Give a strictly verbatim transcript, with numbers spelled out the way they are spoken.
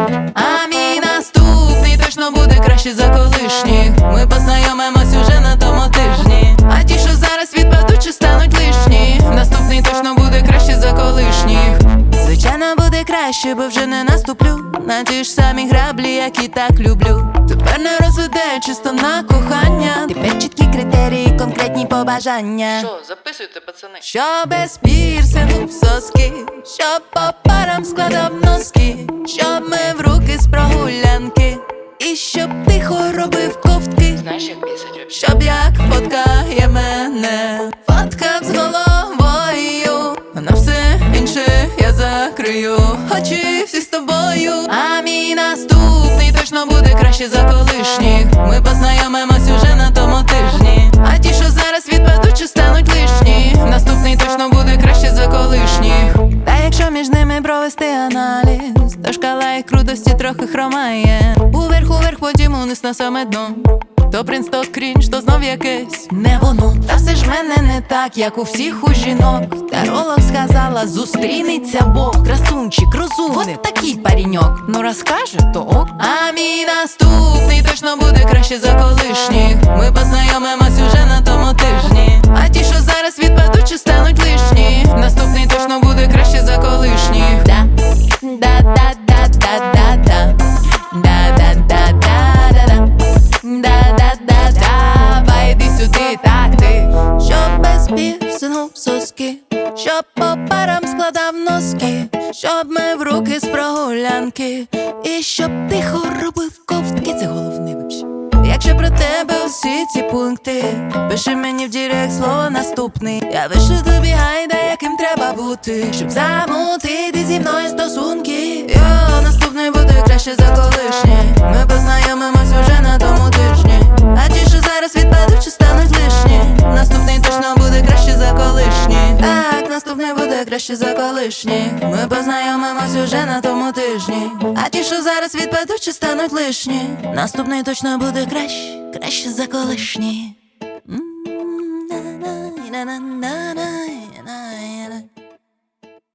А мій наступний точно буде краще за колишніх. Ми познайомимось уже на тому тижні. А ті, що зараз відпадуть, чи стануть лишні. Наступний точно буде краще за колишніх. Звичайно, буде краще, бо вже не наступлю на ті ж самі граблі, які так люблю. Тепер не розведе чисто на кохання. Тепер чіткі критерії, конкретні побажання. Що, записуйте, пацани. Що без пірсингу в соски, щоб по парам складав носки, щоб ми в руки з прогулянки, і щоб тихо робив ковтки. Знаєш, як бісить? Щоб як фоткає мене, фоткав з головою, а на все інше я закрию очі всі з тобою. А мій наступний точно буде краще за колишніх. Ми познайомимось уже на тому тижні. А ті, що зараз відпадуть, чи стануть лишні. Наступний точно буде краще за колишніх. Та якщо між ними провести аналіз, то шкала їх крутості трохи хромає. Уверх, уверх, потім униз на саме дно. То принц, то крінж, то знов якесь не воно. Та все ж мене не так, як у всіх у жінок. Таролог сказала, зустрінеться Бог. Красунчик, розумник, вот такий пареньок. Ну розкаже, то ок. А мій наступний точно буде краще за колишніх. Ми познайомимось уже на тому тижні. А ті, що зараз відпадуть, чи стануть лишні. Наступний точно буде краще за колишніх. Да, да, да, да, да, да, да. Да, да, да, да, да, да. Да-да-да, давай іди сюди, так ти. Щоб без пірсингу в соски, щоб по парам складав носки, щоб ми в руки з прогулянки, і щоб тихо робив ковтки. Це головне вообще. Якщо про тебе усі ці пункти, пиши мені в директ слово наступний. Я вишлю тобі гайда, яким треба бути, щоб замутити зі мною стосунки. Йо, наступний буде краще за колишнє. Ми познайомимось уже на тому тижні. А ті, що зараз відпадуть, чи стануть лишні. Наступний точно буде краще за колишні. Так, наступний буде краще за колишні. Ми познайомимось уже на тому тижні. А ті, що зараз відпадуть, чи стануть лишні. Наступний точно буде краще, краще за колишні. М-м-м, на-на-на-на-на-на.